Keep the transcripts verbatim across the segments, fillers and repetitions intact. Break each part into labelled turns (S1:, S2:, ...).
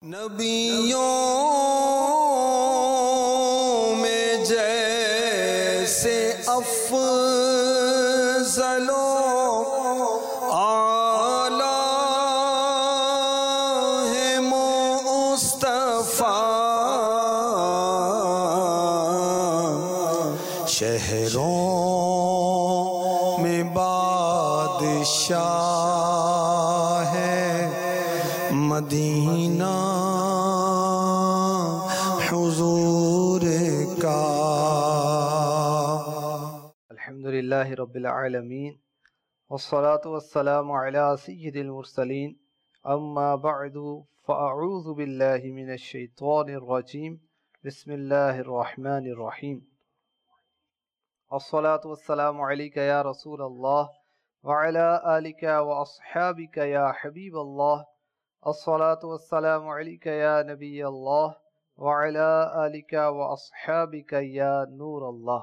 S1: نبیوں میں جیسے افضل و اعلیٰ ہے مصطفیٰ، شہروں میں بادشاہ ہے مدینہ حضور کا۔
S2: الحمدللہ رب العالمین والصلاة والسلام علی سید المرسلین، اما بعد فاعوذ باللہ من الشیطان الرجیم، بسم اللہ الرحمن الرحیم۔ الصلاة والسلام علیک یا رسول اللہ وعلی آلک واصحابک یا حبیب اللہ، الصلاة والسلام علیک یا نبی اللہ وعلی آلک واصحابک یا نور اللہ۔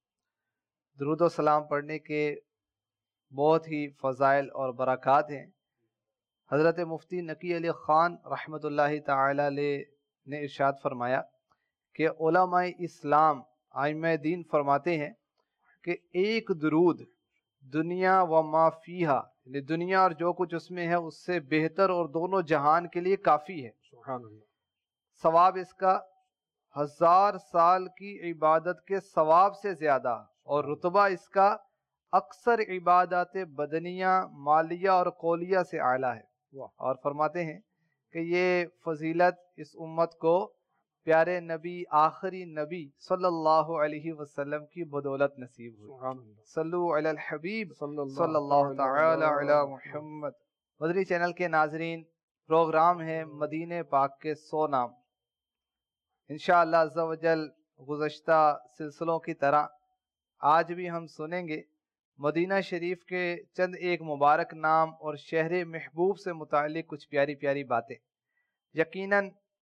S2: درود و سلام پڑھنے کے بہت ہی فضائل اور برکات ہیں۔ حضرت مفتی نقی علی خان رحمۃ اللہ تعالی علیہ نے ارشاد فرمایا کہ علماء اسلام ائمہ دین فرماتے ہیں کہ ایک درود دنیا و ما فیہا، یعنی دنیا اور جو کچھ اس میں ہے اس سے بہتر اور دونوں جہان کے لیے کافی ہے۔ سبحان اللہ۔ ثواب اس کا ہزار سال کی عبادت کے ثواب سے زیادہ، اور رتبہ اس کا اکثر عبادات بدنیہ، مالیہ اور قولیہ سے اعلیٰ ہے۔ اور فرماتے ہیں کہ یہ فضیلت اس امت کو پیارے نبی، آخری نبی صلی اللہ علیہ وسلم کی بدولت نصیب ہوئی۔ صلو علی الحبیب صلی اللہ تعالی علی محمد۔ مدنی چینل کے ناظرین، پروگرام ہے مدینہ پاک کے سو نام۔ انشاءاللہ عز و جل گزشتہ سلسلوں کی طرح آج بھی ہم سنیں گے مدینہ شریف کے چند ایک مبارک نام اور شہر محبوب سے متعلق کچھ پیاری پیاری باتیں۔ یقیناً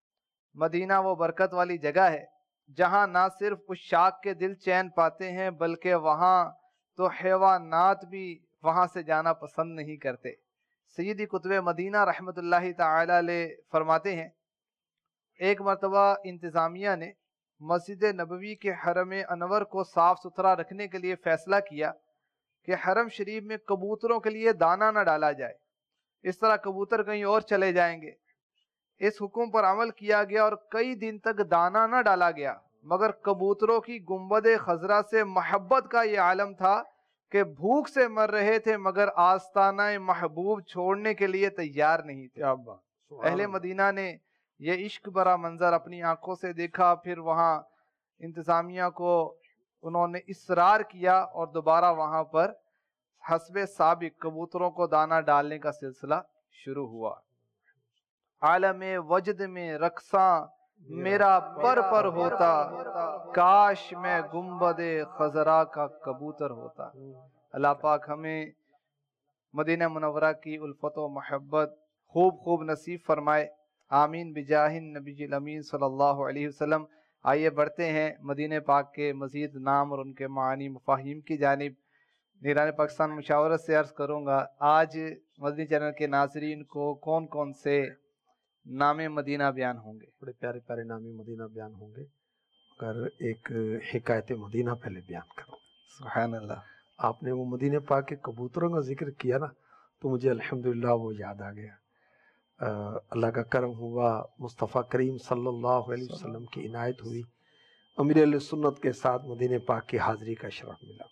S2: مدینہ وہ برکت والی جگہ ہے جہاں نہ صرف عشاق کے دل چین پاتے ہیں بلکہ وہاں تو حیوانات بھی وہاں سے جانا پسند نہیں کرتے۔ سیدی قطب مدینہ رحمۃ اللہ تعالی علیہ فرماتے ہیں، ایک مرتبہ انتظامیہ نے مسجد نبوی کے حرم انور کو صاف ستھرا رکھنے کے لیے فیصلہ کیا کہ حرم شریف میں کبوتروں کے لیے دانہ نہ ڈالا جائے، اس طرح کبوتر کہیں اور چلے جائیں گے۔ اس حکم پر عمل کیا گیا اور کئی دن تک دانہ نہ ڈالا گیا، مگر کبوتروں کی گنبد خضرا سے محبت کا یہ عالم تھا کہ بھوک سے مر رہے تھے مگر آستانہ محبوب چھوڑنے کے لیے تیار نہیں تھے۔ اہل مدینہ نے یہ عشق برا منظر اپنی آنکھوں سے دیکھا، پھر وہاں انتظامیہ کو انہوں نے اصرار کیا اور دوبارہ وہاں پر حسب سابق کبوتروں کو دانہ ڈالنے کا سلسلہ شروع ہوا۔ عالم وجد میں رقصاں میرا پر پر ہوتا، کاش میں گنبد خضرا کا کبوتر ہوتا۔ اللہ پاک ہمیں مدینہ منورہ کی الفت و محبت خوب خوب نصیب فرمائے، آمین بجاہ النبی الامین صلی اللہ علیہ وسلم۔ آئیے بڑھتے ہیں مدینہ پاک کے مزید نام اور ان کے معانی مفاہیم کی جانب۔ نگران پاکستان مشاورت سے عرض کروں گا، آج مدنی چینل کے ناظرین کو کون کون سے نام مدینہ بیان ہوں گے؟
S3: بڑے پیارے پیارے نام مدینہ بیان ہوں گے، مگر ایک حکایت مدینہ پہلے بیان کروں۔
S2: سبحان اللہ۔
S3: آپ نے وہ مدینہ پاک کے کبوتروں کا ذکر کیا نا، تو مجھے الحمدللہ وہ یاد آ گیا۔ اللہ کا کرم ہوا، مصطفیٰ کریم صلی اللہ علیہ وسلم کی عنایت ہوئی، امیر اہل سنت کے ساتھ مدینہ پاک کی حاضری کا شرف ملا۔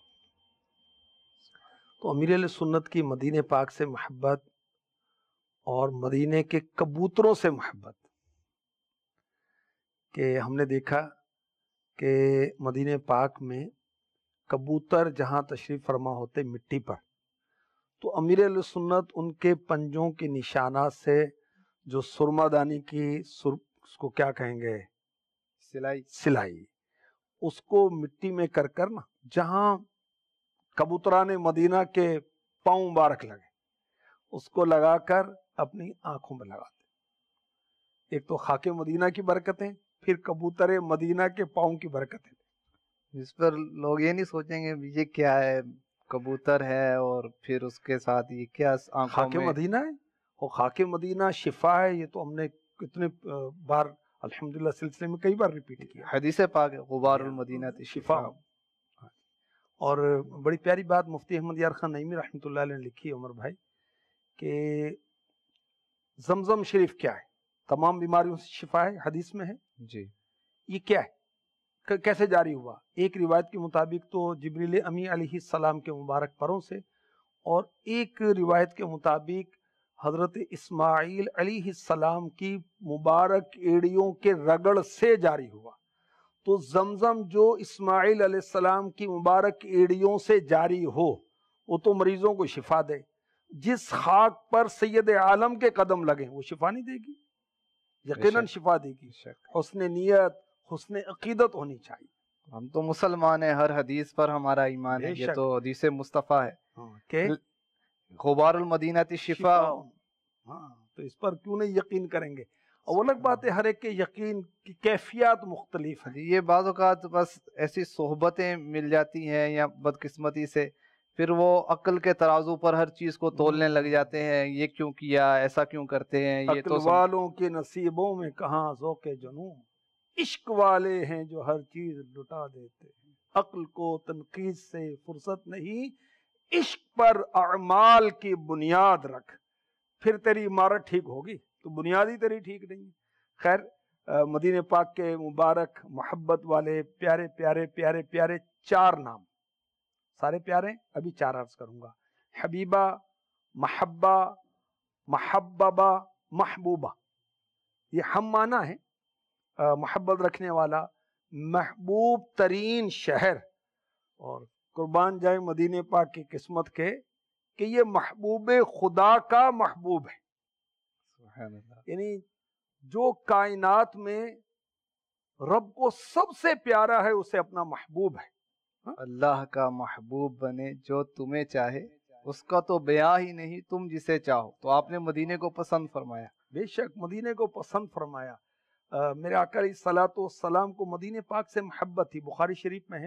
S3: تو امیر اہل سنت کی مدینہ پاک سے محبت اور مدینہ کے کبوتروں سے محبت، کہ ہم نے دیکھا کہ مدینہ پاک میں کبوتر جہاں تشریف فرما ہوتے مٹی پر، تو امیر اہل سنت ان کے پنجوں کے نشانات سے جو سرما دانی کی سر اس کو کیا کہیں گے،
S2: سلائی
S3: سلائی، اس کو مٹی میں کر کر نا جہاں کبوتران مدینہ کے پاؤں مبارک لگے اس کو لگا کر اپنی آنکھوں میں لگاتے۔ ایک تو خاک مدینہ کی برکتیں، پھر کبوتر مدینہ کے پاؤں کی برکتیں۔
S2: جس پر لوگ یہ نہیں سوچیں گے یہ کیا ہے، کبوتر ہے اور پھر اس کے ساتھ یہ کیا آنکھوں
S3: خاک
S2: میں؟
S3: مدینہ ہے، اور خاک مدینہ شفا ہے، یہ تو ہم نے کتنے بار الحمدللہ سلسلے میں کئی بار ریپیٹ کیا.
S2: حدیث پاک ہے غبار المدینہ شفا.
S3: اور بڑی پیاری بات مفتی احمد یار خان نعیمی رحمۃ اللہ علیہ نے لکھی عمر بھائی کہ زمزم شریف کیا ہے؟ تمام بیماریوں سے شفا ہے، حدیث میں ہے
S2: جی.
S3: یہ کیا ہے؟ کیسے جاری ہوا؟ ایک روایت کے مطابق تو جبریل امی علیہ السلام کے مبارک پروں سے، اور ایک روایت کے مطابق حضرت اسماعیل علیہ السلام کی مبارک ایڑیوں کے رگڑ سے جاری ہوا. تو زمزم جو اسماعیل علیہ السلام کی مبارک ایڑیوں سے جاری ہو وہ تو مریضوں کو شفا دے. جس خاک پر سید عالم کے قدم لگیں وہ شفا نہیں دے گی؟ یقیناً شفا دے گی. حسن نیت، حسن عقیدت ہونی چاہیے.
S2: ہم تو مسلمان ہیں، ہر حدیث پر ہمارا ایمان ہے. یہ تو حدیث مصطفیٰ ہے
S3: کہ
S2: غبار المدینہ شفا.
S3: ہاں تو اس پر کیوں نہیں یقین کریں گے؟ اور الگ بات ہے ہر ایک کے یقین کی کیفیات مختلف ہیں.
S2: یہ بعض اوقات بس ایسی صحبتیں مل جاتی ہیں یا بدقسمتی سے پھر وہ عقل کے ترازو پر ہر چیز کو تولنے لگ جاتے ہیں. یہ کیوں کیا، ایسا کیوں کرتے ہیں. یہ
S3: عقل والوں کے نصیبوں میں کہاں ذوق جنوں، عشق والے ہیں جو ہر چیز لٹا دیتے ہیں. عقل کو تنقید سے فرصت نہیں، عشق پر اعمال کی بنیاد رکھ، پھر تیری عمارت ٹھیک ہوگی. تو بنیاد ہی تیری ٹھیک نہیں. خیر مدینہ پاک کے مبارک محبت والے پیارے پیارے پیارے پیارے چار نام، سارے پیارے، ابھی چار عرض کروں گا. حبیبہ، محبہ، محببہ، محبوبہ. یہ ہم معنی ہے محبت رکھنے والا، محبوب ترین شہر. اور قربان جائے مدینہ پاک کی قسمت کے کہ یہ محبوب خدا کا محبوب ہے.
S2: سبحان اللہ.
S3: یعنی جو کائنات میں رب کو سب سے پیارا ہے اسے اپنا محبوب ہے.
S2: اللہ کا محبوب بنے جو تمہیں چاہے، اس کا تو بیاں ہی نہیں، تم جسے چاہو. تو آپ نے مدینے کو پسند فرمایا.
S3: بے شک مدینے کو پسند فرمایا. میرے آقا علیہ الصلوۃ والسلام کو مدینے پاک سے محبت تھی. بخاری شریف میں ہے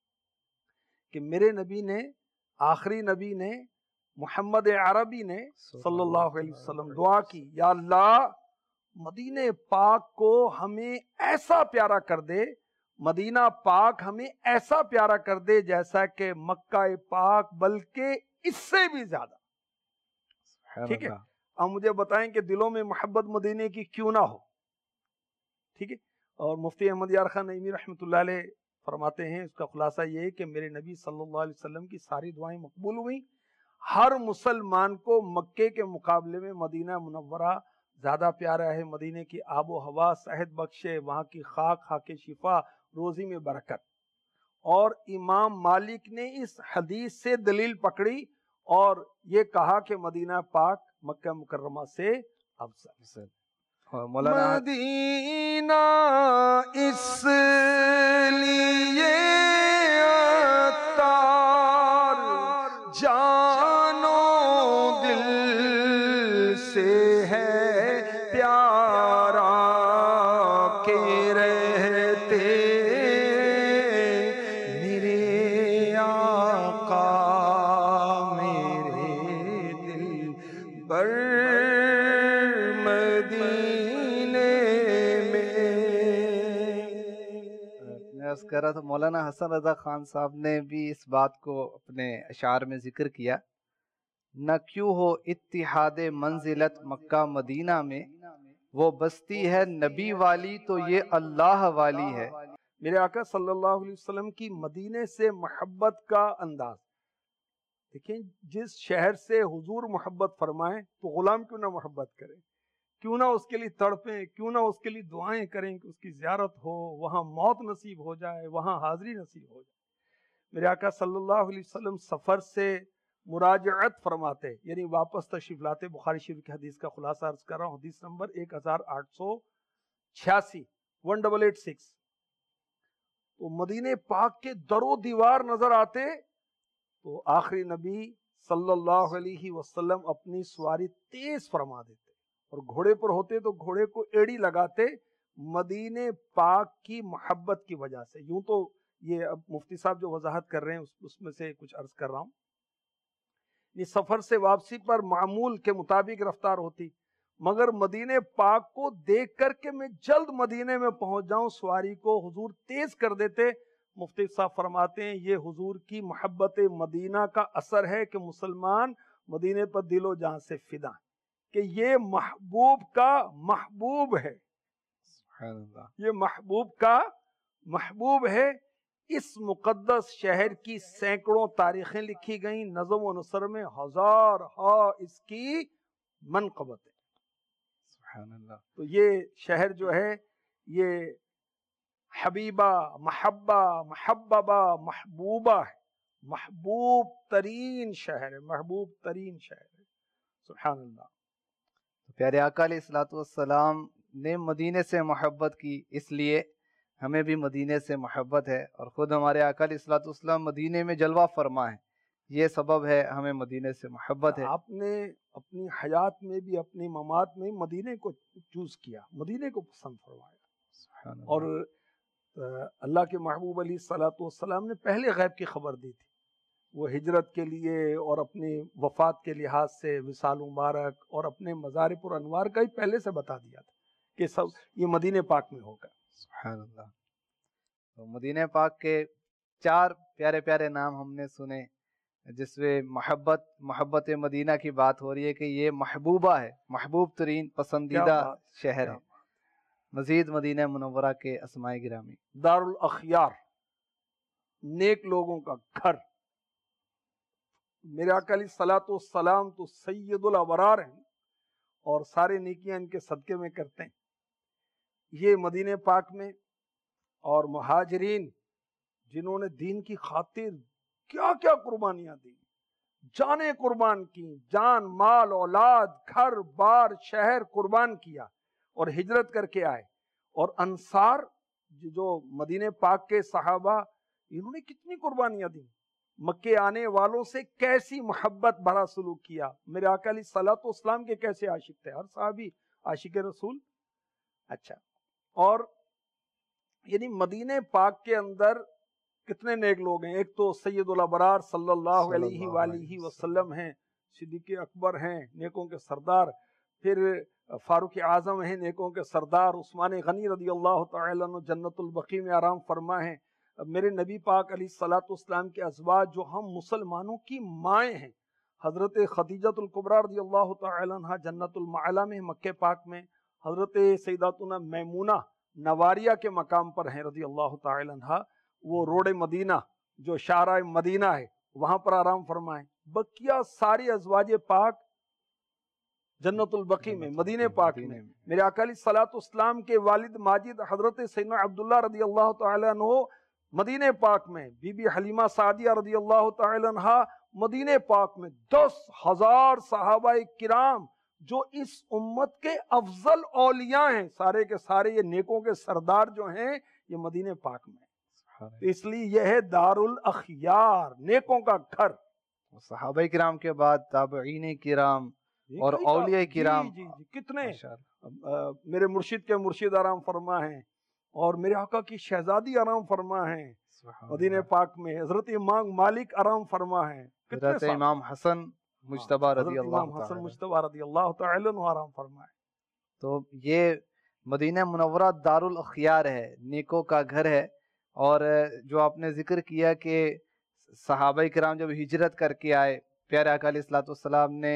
S3: کہ میرے نبی نے، آخری نبی نے، محمد عربی نے صلی اللہ علیہ وسلم دعا کی، یا اللہ مدینہ پاک کو ہمیں ایسا پیارا کر دے، مدینہ پاک ہمیں ایسا پیارا کر دے جیسا کہ مکہ پاک، بلکہ اس سے بھی زیادہ. ٹھیک ہے، اب مجھے بتائیں کہ دلوں میں محبت مدینے کی کیوں نہ ہو. ٹھیک ہے. اور مفتی احمد یار خان نعیمی رحمۃ اللہ علیہ فرماتے ہیں اس کا خلاصہ یہ ہے کہ میرے نبی صلی اللہ علیہ وسلم کی ساری دعائیں مقبول ہوئیں. ہر مسلمان کو مکے کے مقابلے میں مدینہ منورہ زیادہ پیارا ہے. مدینے کی آب و ہوا صحت بخش ہے، وہاں کی خاک خاک شفا، روزی میں برکت. اور امام مالک نے اس حدیث سے دلیل پکڑی اور یہ کہا کہ مدینہ پاک مکہ مکرمہ سے افضل. مدینہ اس لیے عطار جانو دل سے ہے پیارا کے رہتے میرے آقا میرے دل بر
S2: کر رہا تھا. مولانا حسن رضا خان صاحب نے بھی اس بات کو اپنے اشعار میں ذکر کیا، نہ کیوں ہو اتحاد منزلت مکہ مدینہ میں، وہ بستی ہے نبی والی تو یہ اللہ والی ہے.
S3: میرے آقا صلی اللہ علیہ وسلم کی مدینے سے محبت کا انداز دیکھیں. جس شہر سے حضور محبت فرمائیں تو غلام کیوں نہ محبت کریں، کیوں نہ اس کے لیے تڑپیں، کیوں نہ اس کے لیے دعائیں کریں کہ اس کی زیارت ہو، وہاں موت نصیب ہو جائے، وہاں حاضری نصیب ہو جائے. میرے آقا صلی اللہ علیہ وسلم سفر سے مراجعت فرماتے یعنی واپس تشریف لاتے. بخاری شریف کی حدیث کا خلاصہ عرض کر رہا ہوں، حدیث نمبر ایک ہزار آٹھ سو چھیاسی ون ڈبل ایٹ سکس. تو مدینے پاک کے در و دیوار نظر آتے تو آخری نبی صلی اللہ علیہ وسلم اپنی سواری تیز فرما دیتے اور گھوڑے پر ہوتے تو گھوڑے کو ایڑی لگاتے مدینے پاک کی محبت کی وجہ سے. یوں تو یہ اب مفتی صاحب جو وضاحت کر رہے ہیں اس میں سے کچھ عرض کر رہا ہوں. یہ سفر سے واپسی پر معمول کے مطابق رفتار ہوتی. مگر مدینے پاک کو دیکھ کر کے میں جلد مدینے میں پہنچ جاؤں سواری کو حضور تیز کر دیتے۔ مفتی صاحب فرماتے ہیں یہ حضور کی محبت مدینہ کا اثر ہے کہ مسلمان مدینے پر دل و جان سے فدا ہیں، کہ یہ محبوب کا محبوب ہے،
S2: سبحان اللہ،
S3: یہ محبوب کا محبوب ہے۔ اس مقدس شہر کی سینکڑوں تاریخیں لکھی گئیں، نظم و نثر میں ہزار ہا اس کی منقبت ہے۔
S2: سبحان اللہ۔
S3: تو یہ شہر جو ہے یہ حبیبہ، محبہ، محببہ، محبوبہ ہے، محبوب ترین شہر ہے، محبوب ترین شہر ہے۔ سبحان اللہ۔
S2: پیارے آقا علیہ الصلوۃ والسلام نے مدینے سے محبت کی، اس لیے ہمیں بھی مدینے سے محبت ہے، اور خود ہمارے آقا علیہ الصلوۃ والسلام مدینے میں جلوہ فرما ہے، یہ سبب ہے ہمیں مدینے سے محبت ہے۔
S3: آپ نے اپنی حیات میں بھی اپنی ممات میں مدینے کو چوز کیا، مدینے کو پسند فرمایا،
S2: سبحان اللہ۔
S3: اور اللہ کے محبوب علیہ الصلوۃ والسلام نے پہلے غیب کی خبر دی تھی، وہ ہجرت کے لیے اور اپنی وفات کے لحاظ سے وصال مبارک اور اپنے مزار پر انوار کا ہی پہلے سے بتا دیا تھا کہ سب یہ مدینے پاک میں ہوگا۔
S2: سبحان اللہ۔ تو مدینہ پاک کے چار پیارے پیارے نام ہم نے سنے، جس میں محبت محبت مدینہ کی بات ہو رہی ہے کہ یہ محبوبہ ہے، محبوب ترین پسندیدہ شہر ہے۔ مزید مدینہ منورہ کے اسماء گرامی،
S3: دار الاخیار، نیک لوگوں کا گھر۔ میرے آقا علیہ الصلوۃ والسلام تو سید الابرار ہیں اور سارے نیکیاں ان کے صدقے میں کرتے ہیں۔ یہ مدینہ پاک میں اور مہاجرین جنہوں نے دین کی خاطر کیا کیا قربانیاں دی، جانیں قربان کی، جان مال اولاد گھر بار شہر قربان کیا اور ہجرت کر کے آئے۔ اور انصار جو مدینہ پاک کے صحابہ، انہوں نے کتنی قربانیاں دی، مکے آنے والوں سے کیسی محبت بھرا سلوک کیا۔ میرے آقا علیہ الصلوۃ والسلام کے کیسے عاشق تھے، ہر صحابی عاشق رسول۔ اچھا، اور یعنی مدینہ پاک کے اندر کتنے نیک لوگ ہیں، ایک تو سید الابرار صلی اللہ علیہ وآلہ وسلم ہیں، صدیق اکبر ہیں، نیکوں کے سردار، پھر فاروق اعظم ہیں، نیکوں کے سردار، عثمان غنی رضی اللہ تعالیٰ عنہ جنت البقیع میں آرام فرما ہیں۔ میرے نبی پاک علیہ الصلوۃ والسلام کے ازواج جو ہم مسلمانوں کی مائیں ہیں، حضرت خدیجۃ الکبریٰ رضی اللہ تعالیٰ عنہ جنت المعلی میں مکہ پاک میں، حضرت سیداتنا میمونہ نواریہ کے مقام پر ہیں رضی اللہ تعالیٰ عنہ، وہ روڈ مدینہ جو شارع مدینہ ہے وہاں پر آرام فرمائیں۔ بقیہ ساری ازواج پاک جنت البقیع میں، مدینہ پاک میں۔ میرے آقا علیہ الصلوۃ والسلام کے والد ماجد حضرت سیدنا عبداللہ رضی اللہ تعالیٰ عنہ مدینہ پاک میں، بی بی حلیمہ سعدیہ رضی اللہ تعالیٰ عنہ مدینہ پاک میں، دس ہزار صحابہ کرام جو اس امت کے افضل اولیاء ہیں، سارے کے سارے یہ نیکوں کے سردار جو ہیں، یہ مدینہ پاک میں۔ اس لیے یہ ہے دار الاخیار، نیکوں کا گھر۔
S2: صحابہ کرام کے بعد تابعین کرام اور اولیاء کرام،
S3: جی جی کتنے میرے مرشد کے مرشد آرام فرما ہیں، اور میرے آقا کی شہزادی آرام فرما ہیں مدینہ پاک میں، حضرت امام مالک آرام فرما ہیں،
S2: حضرت امام حسن مجتبیٰ رضی اللہ
S3: امام حسن مجتبیٰ رضی اللہ تعالیٰ عنہ آرام فرما ہیں۔
S2: تو یہ مدینہ منورہ دار الاخیار ہے، نیکوں کا گھر ہے۔ اور جو آپ نے ذکر کیا کہ صحابہ کرام جب ہجرت کر کے آئے، پیارے آقا علیہ الصلوۃ والسلام نے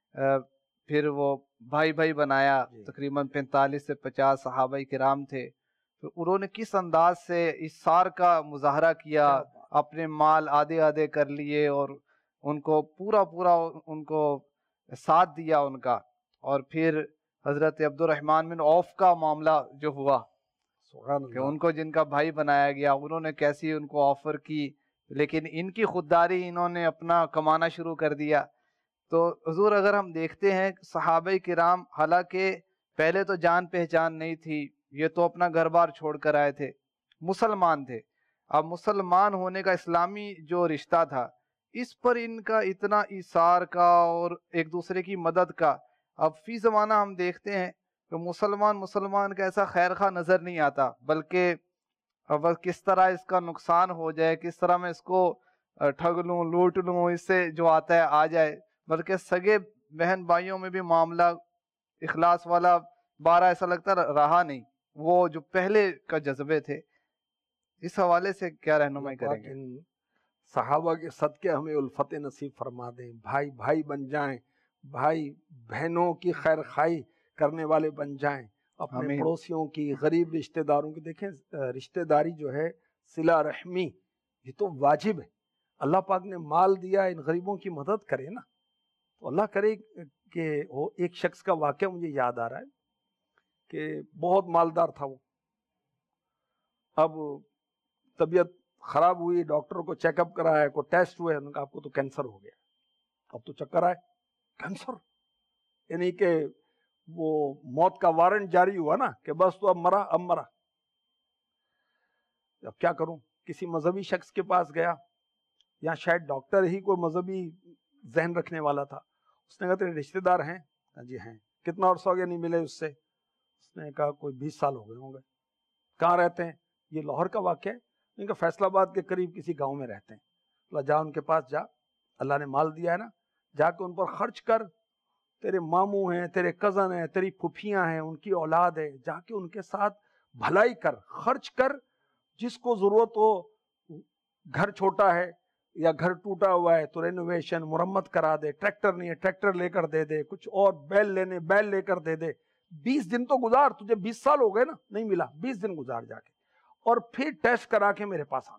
S2: پھر وہ بھائی بھائی بنایا، تقریباً پینتالیس سے پچاس صحابہ کرام تھے، تو انہوں نے کس انداز سے اثار کا مظاہرہ کیا، اپنے مال آدھے آدھے کر لیے اور ان کو پورا پورا ان کو ساتھ دیا ان کا۔ اور پھر حضرت عبد الرحمن بن عوف کا معاملہ جو ہوا کہ ان کو جن کا بھائی بنایا گیا، انہوں نے کیسی ان کو آفر کی، لیکن ان کی خودداری، انہوں نے اپنا کمانا شروع کر دیا۔ تو حضور اگر ہم دیکھتے ہیں صحابہ کرام، حالانکہ پہلے تو جان پہچان نہیں تھی، یہ تو اپنا گھر بار چھوڑ کر آئے تھے، مسلمان تھے، اب مسلمان ہونے کا اسلامی جو رشتہ تھا اس پر ان کا اتنا ایثار کا اور ایک دوسرے کی مدد کا۔ اب فی زمانہ ہم دیکھتے ہیں کہ مسلمان مسلمان کا ایسا خیر خواہ نظر نہیں آتا، بلکہ اب کس طرح اس کا نقصان ہو جائے، کس طرح میں اس کو ٹھگ لوں لوٹ لوں، اس سے جو آتا ہے آ جائے، بلکہ سگے بہن بھائیوں میں بھی معاملہ اخلاص والا بارہ ایسا لگتا رہا نہیں، وہ جو پہلے کا جذبے تھے، اس حوالے سے کیا رہنمائی کریں گے؟
S3: ان صحابہ کے صدقے ہمیں الفت نصیب فرما دیں، بھائی بھائی بن جائیں، بھائی بہنوں کی خیر خواہی کرنے والے بن جائیں، اپنے
S2: آمین۔
S3: پڑوسیوں کی، غریب رشتہ داروں کی۔ دیکھیں رشتہ داری جو ہے، صلہ رحمی، یہ تو واجب ہے۔ اللہ پاک نے مال دیا، ان غریبوں کی مدد کرے نا۔ تو اللہ کرے کہ وہ ایک شخص کا واقعہ مجھے یاد آ رہا ہے کہ بہت مالدار تھا وہ، اب طبیعت خراب ہوئی، ڈاکٹر کو چیک اپ کرایا، کو ٹیسٹ ہوئے، انہوں نے کہا آپ کو تو کینسر ہو گیا۔ اب تو چکر آئے، کینسر یعنی کہ وہ موت کا وارنٹ جاری ہوا نا کہ بس تو اب مرا اب مرا۔ اب کیا کروں؟ کسی مذہبی شخص کے پاس گیا، یا شاید ڈاکٹر ہی کوئی مذہبی ذہن رکھنے والا تھا۔ اس نے کہا تیرے رشتہ دار ہیں؟ جی ہیں۔ کتنا عرصہ ہو گیا نہیں ملے اس سے؟ اس نے کہا کوئی بیس سال ہو گئے ہوں گے۔ کہاں رہتے ہیں؟ یہ لاہور کا واقعہ ہے، ان کا فیصل آباد کے قریب کسی گاؤں میں رہتے ہیں۔ اللہ جا ان کے پاس جا، اللہ نے مال دیا ہے نا، جا کے ان پر خرچ کر، تیرے ماموں ہیں، تیرے کزن ہیں، تیری پھپھیاں ہیں، ان کی اولاد ہے، جا کے ان کے ساتھ بھلائی کر، خرچ کر، جس کو ضرورت ہو، گھر چھوٹا ہے یا گھر ٹوٹا ہوا ہے تو رینوویشن مرمت کرا دے، ٹریکٹر نہیں ہے ٹریکٹر لے کر دے دے، کچھ اور بیل لینے بیل لے کر دے دے۔ بیس دن تو گزار، تجھے بیس سال ہو گئے نا نہیں ملا، بیس دن گزار جا کے، اور پھر ٹیسٹ کرا کے میرے پاس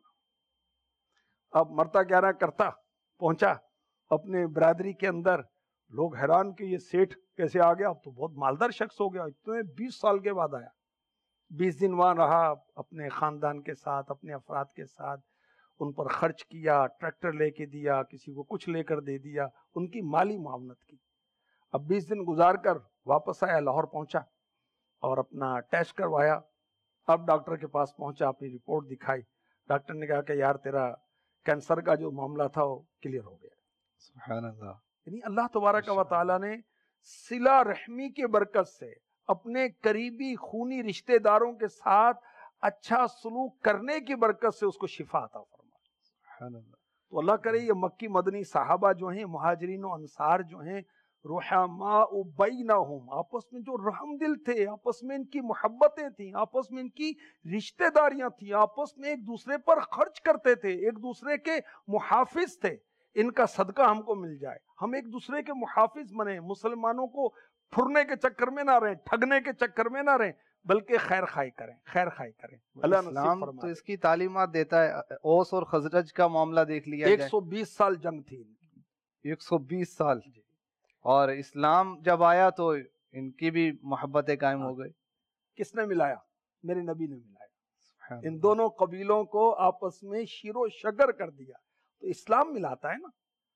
S3: آنا۔ اب مرتا کیا رہا کرتا پہنچا اپنے برادری کے اندر، لوگ حیران کہ یہ سیٹھ کیسے آ گیا، اب تو بہت مالدار شخص ہو گیا، اتنے بیس سال کے بعد آیا۔ بیس دن وہاں رہا، اپنے خاندان کے ساتھ، اپنے افراد کے ساتھ، ان پر خرچ کیا، ٹریکٹر لے کے دیا، کسی کو کچھ لے کر دے دیا، ان کی مالی معاونت کی۔ اب بیس دن گزار کر واپس آیا، لاہور پہنچا اور اپنا ٹیسٹ کروایا۔ اب ڈاکٹر کے پاس پہنچا، اپنی رپورٹ دکھائی، ڈاکٹر نے کہا کہ یار تیرا کینسر کا جو معاملہ تھا وہ کلیئر ہو گیا۔
S2: سبحان اللہ۔
S3: یعنی اللہ تبارک و تعالیٰ نے صلہ رحمی کے برکت سے، اپنے قریبی خونی رشتہ داروں کے ساتھ اچھا سلوک کرنے کی برکت سے اس کو شفا عطا فرمایا۔
S2: سبحان اللہ۔
S3: تو اللہ کرے یہ مکی مدنی صحابہ جو ہیں، مہاجرین و انصار جو ہیں، رحماء بینہم، آپس میں جو رحم دل تھے، آپس میں ان کی محبتیں تھیں، آپس میں ان کی رشتہ داریاں تھیں، آپس میں ایک دوسرے پر خرچ کرتے تھے، ایک دوسرے کے محافظ تھے۔ ان کا صدقہ ہم کو مل جائے، ہم ایک دوسرے کے محافظ بنیں، مسلمانوں کو پھرنے کے چکر میں نہ رہیں، ٹھگنے کے چکر میں نہ رہیں، بلکہ خیر خواہی کریں، خیر خواہی کریں۔ اللہ نصیب
S2: اسلام
S3: فرمائے۔
S2: تو اس کی تعلیمات دیتا ہے۔ اوس اور خزرج کا معاملہ دیکھ لیا
S3: ایک
S2: جائے،
S3: سو بیس سال جنگ تھی ان کی۔
S2: ایک سو بیس سال، اور اسلام جب آیا تو ان کی بھی محبتیں قائم ہو گئی۔
S3: کس نے ملایا؟ میرے نبی نے ملایا۔
S2: سبحان
S3: ان
S2: اللہ۔
S3: دونوں قبیلوں کو آپس میں شیر و شگر کر دیا، تو اسلام ملاتا ہے نا۔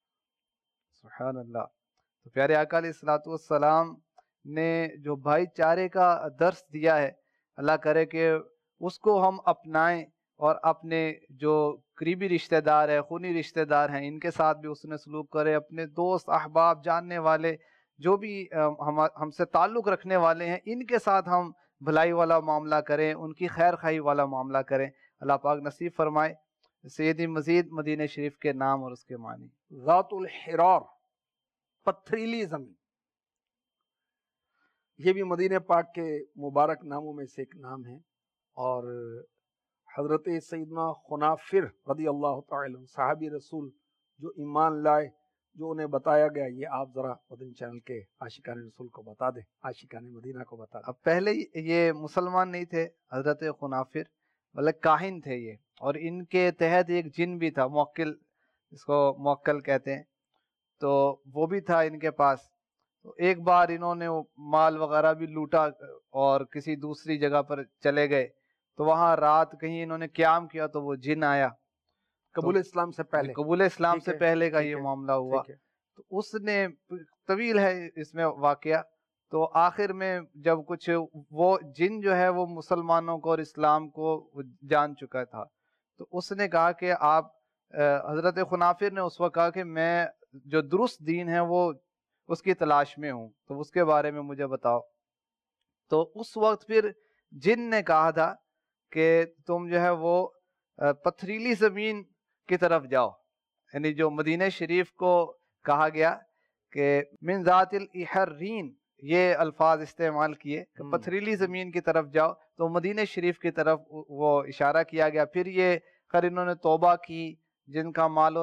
S2: سبحان اللہ۔ تو پیارے آقا علیہ الصلوۃ والسلام نے جو بھائی چارے کا درس دیا ہے، اللہ کرے کہ اس کو ہم اپنائیں، اور اپنے جو قریبی رشتہ دار ہیں، خونی رشتہ دار ہیں، ان کے ساتھ بھی اس نے سلوک کرے، اپنے دوست احباب جاننے والے جو بھی ہم ہم سے تعلق رکھنے والے ہیں، ان کے ساتھ ہم بھلائی والا معاملہ کریں، ان کی خیر خواہی والا معاملہ کریں۔ اللہ پاک نصیب فرمائے۔ سیدی مزید مدینہ شریف کے نام اور اس کے معنی۔
S3: ذات الحرار، پتھریلی زمین، یہ بھی مدینہ پاک کے مبارک ناموں میں سے ایک نام ہے۔ اور حضرت سیدنا خنافر رضی اللہ تعالی عنہ، صحابی رسول جو ایمان لائے، جو انہیں بتایا گیا، یہ آپ ذرا مدنی چینل کے عاشقان رسول کو بتا دیں، عاشقان مدینہ کو بتا دیں۔
S2: اب پہلے یہ مسلمان نہیں تھے حضرت خنافر، بلکہ کاہن تھے یہ، اور ان کے تحت ایک جن بھی تھا، موکل، اس کو موکل کہتے ہیں، تو وہ بھی تھا ان کے پاس۔ تو ایک بار انہوں نے وہ مال وغیرہ بھی لوٹا اور کسی دوسری جگہ پر چلے گئے، تو وہاں رات کہیں انہوں نے قیام کیا تو وہ جن آیا،
S3: قبول اسلام سے پہلے،
S2: قبول اسلام سے پہلے کا یہ معاملہ ہوا۔ تو اس نے، طویل ہے اس میں واقعہ، تو آخر میں جب کچھ وہ جن جو ہے وہ مسلمانوں کو اور اسلام کو جان چکا تھا، تو اس نے کہا کہ آپ، حضرت خنافر نے اس وقت کہا کہ میں جو درست دین ہے وہ اس کی تلاش میں ہوں، تو اس کے بارے میں مجھے بتاؤ۔ تو اس وقت پھر جن نے کہا تھا کہ تم جو ہے وہ پتھریلی زمین کی طرف جاؤ، یعنی جو مدینہ شریف کو کہا گیا کہ من ذات الاحرین، یہ الفاظ استعمال کیے کہ
S3: ہم۔
S2: پتھریلی زمین کی طرف جاؤ، تو مدینہ شریف کی طرف وہ اشارہ کیا گیا۔ پھر یہ خیر انہوں نے توبہ کی، جن کا مال و